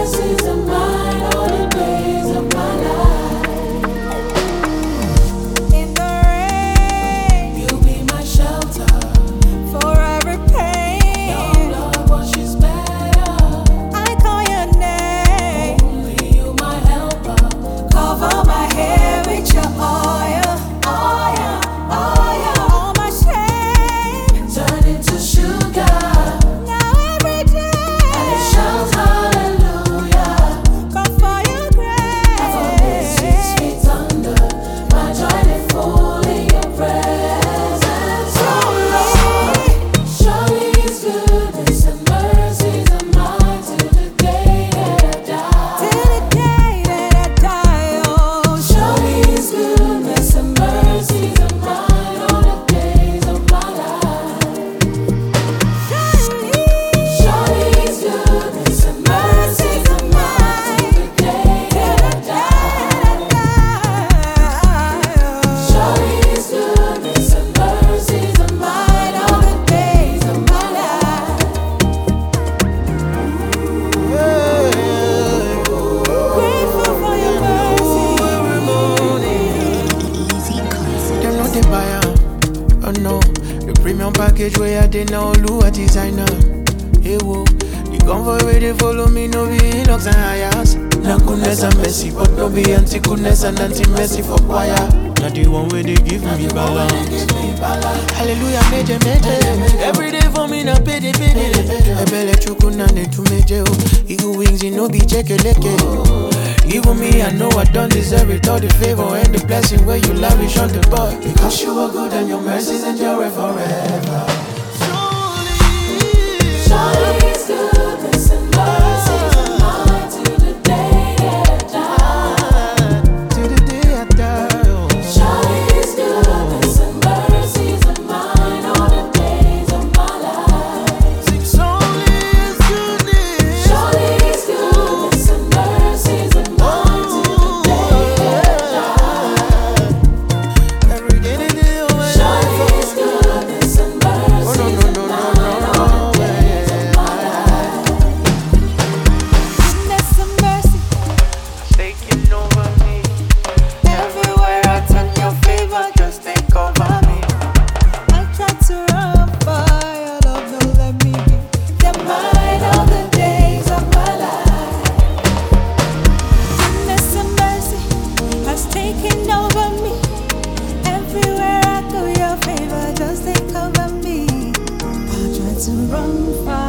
mercies are mine all the days of my life. In the rain, You'll be my shelter. for every pain, Your blood washes better. I call your name. Only you my helper. Cover my hair with your oil, oil, oil. All my shame, Turn into sugar. now every And it day. shouts hallelujah. Come for your For this 6 grace. feet under. My joy is full in your presence. Surely, Surely His goodness and mercies are mine till the day that I die. till the day that I die, oh, Surely His goodness and mercies are mine all the days of my life. surely, Surely His goodness and mercies are mine till the day that I die. Surely His goodness and mercies are mine all the days of my life. Grateful for your mercy. Them know they buy am. Oh no, the premium package where I did now Lua designer. Hey whoa, the convoy where they follow me no be Hilux and Hiace. Now goodness and mercy, but no be anti goodness and anti mercy for choir. Not the one where they give me balance. Hallelujah, major, major. Every day for me, na pay the penny. Ebele chukuna ne to major. Eagle wings, you know, be check Even me, I know I don't deserve it. All the favor and the blessing where you lavish on the boy. Because you are good and your mercies endure forever. Surely His goodness and mercies are mine till the day that I die. To the day I die. Oh. Surely His goodness and mercies are mine all the days of my life. It's only His goodness. Surely His goodness and mercies are mine till the day that I die. Every day, the day of my Surely life. His goodness and mercies Oh, no, are no, no, mine no, all no, the days of my life. Goodness and mercy, Taking over me. everywhere I turn, your favor just take over me. I try to run, but your love don't let me be. They're mine all the days of my life. Goodness and mercy has taken over me. Everywhere I go, your favor just take over me. I try to run far.